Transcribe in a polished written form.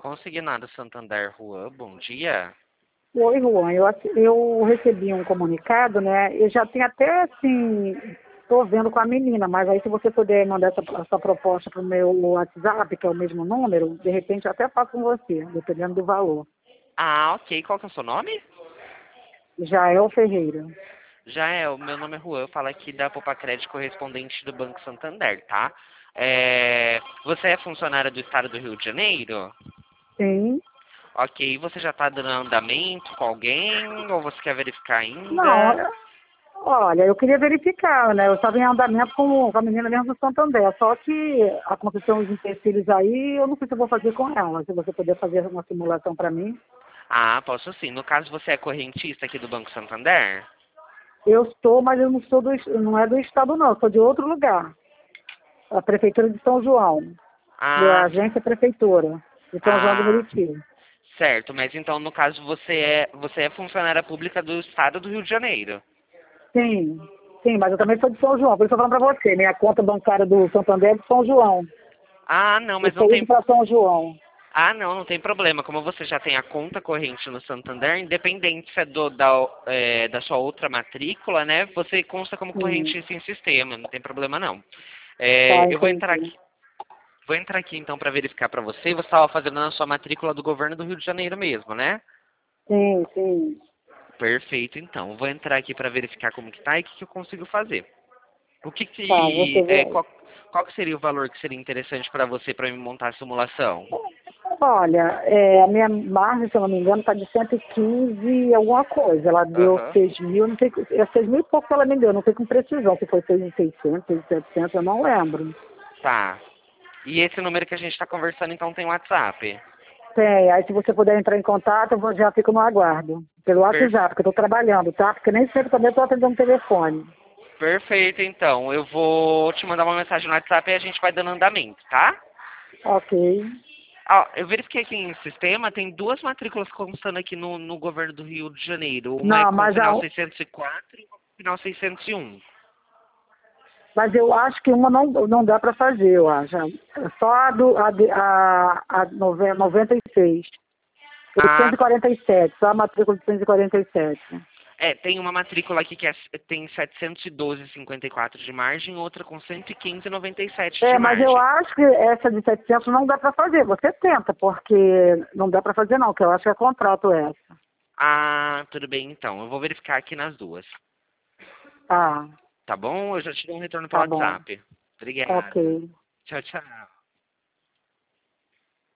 Consignado Santander Juan, bom dia. Oi, Juan. Eu recebi um comunicado, né? Eu já tenho até, assim, estou vendo com a menina, mas aí se você puder mandar essa proposta para o meu WhatsApp, que é o mesmo número, de repente eu até faço com você, dependendo do valor. Ah, ok. Qual que é o seu nome? Jael Ferreira. Já é, o meu nome é Juan, eu falo aqui da Poupa Crédito correspondente do Banco Santander, tá? Você é funcionária do Estado do Rio de Janeiro? Sim. Ok, você já está dando andamento com alguém ou você quer verificar Não, ainda? olha, eu queria verificar, né? Eu estava em andamento com a menina mesmo do Santander, só que aconteceu uns empecilhos aí, eu não sei se eu vou fazer com ela. Se você puder fazer uma simulação para mim. Ah, posso sim. No caso, você é correntista aqui do Banco Santander? Eu estou, mas eu não sou não é do estado não, eu sou de outro lugar. A Prefeitura de São João, da Ah, agência Prefeitura de São João do ah, Meriti. certo. Mas então, no caso, você é funcionária pública do Estado do Rio de Janeiro? Sim, sim, mas eu também sou de São João, por isso eu estou falando para você, minha conta bancária do Santander é de São João. Ah, não, Eu mas não sou indo tem. para São João. Ah, não, não tem problema. Como você já tem a conta corrente no Santander, independente se é da sua outra matrícula, né? Você consta como Sim, correntista em sistema, não tem problema não. tá, Eu entendi. vou entrar aqui então para verificar para você. Você estava fazendo na sua matrícula do governo do Rio de Janeiro mesmo, né? Sim, sim. Perfeito, então. Eu vou entrar aqui para verificar como que tá e o que eu consigo fazer. O que Tá, você que vê. qual que seria o valor que seria interessante para você para me montar a simulação? Olha, a minha margem, se eu não me engano, está de 115 e alguma coisa. Ela deu Aham. 6 mil, não sei, é 6 mil e pouco que ela me deu, não sei com precisão, se foi 6.600, 6.700, eu não lembro. Tá. E esse número que a gente está conversando, então, tem WhatsApp? Tem, aí se você puder entrar em contato, já fico no aguardo. Pelo Per- WhatsApp, porque eu estou trabalhando, tá? Porque nem sempre também estou atendendo o telefone. Perfeito, então. Eu vou te mandar uma mensagem no WhatsApp e a gente vai dando andamento, tá? Ok. Ah, eu verifiquei aqui em sistema, tem duas matrículas constando aqui no governo do Rio de Janeiro. Uma é Não, com final 604 e uma com final 601. mas eu acho que uma não dá para fazer, eu acho. É só a 96. Ah, 847, só a matrícula de 847. tem uma matrícula aqui que tem 712,54 de margem, outra com 115,97 de Mas eu margem. acho que essa de 700 não dá para fazer. Você tenta, porque não dá para fazer não, que eu acho que é contrato essa. Ah, tudo bem, então. Eu vou verificar aqui nas duas. Tá, Tá bom? Eu já te dou um retorno pelo tá bom. WhatsApp. Obrigado. Ok. Tchau, tchau.